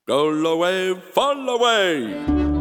Go away, fall away.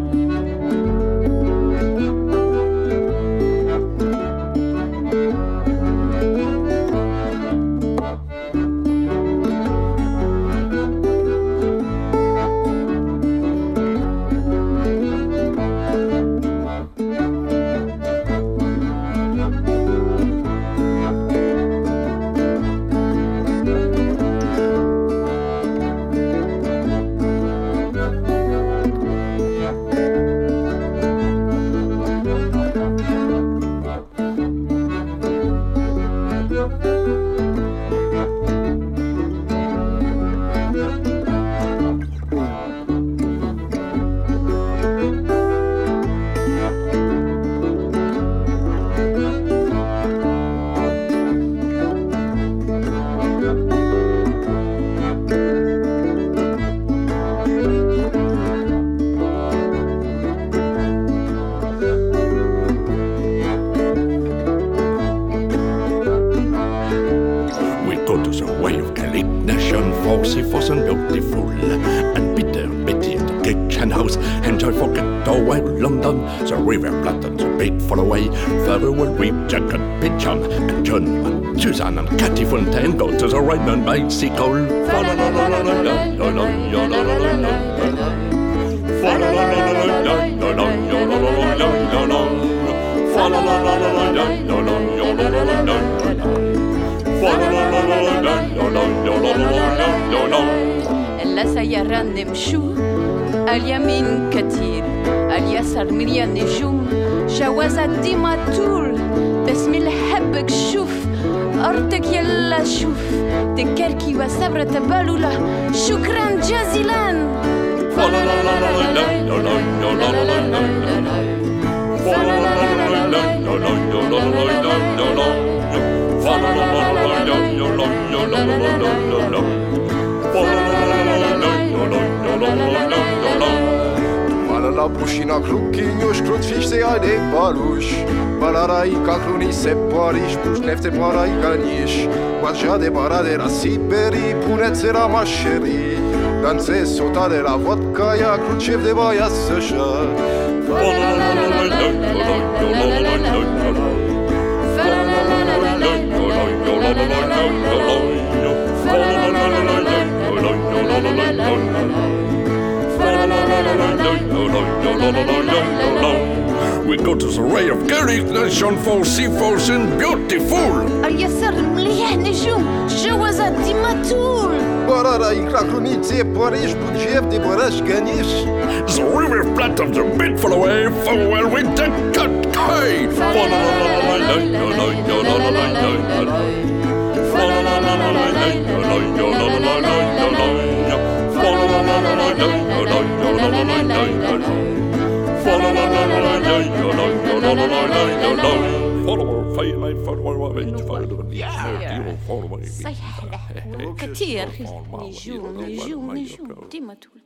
Force and beautiful, and bitter Betty in the kitchen house. Enjoy forget away London, the river blood and the bait fall away. Farewell reap Jack and Pigeon, and John and Susan and Catty Fontaine go to the ride and bicycle. السيارة نمشو اليمين كتير اليسار مليان نجوم جوازات ديما طول بسم الحبك شوف أرضك يلا شوف تكركي وصبرة تبالولا شكرا جزيلا La pușina cruchinjuș, crutfiș se ai de baluș Balarai ca cruni se pariș, puș nefte parai ganiș Guarja de bara de la Siberi, puneți la mașeri Danse sota de la vodka, ia crucev de baia să-șa We go to the ray of Gary Nation for seaforth and beautiful. اليسار مليان نجوم جوازات ديما طول Bararai ca cruni se pariș, pucev de baraș ganiș The river flat of the bit fall away, farewell with the cut hay. صحيح كتير نجوم ديما طول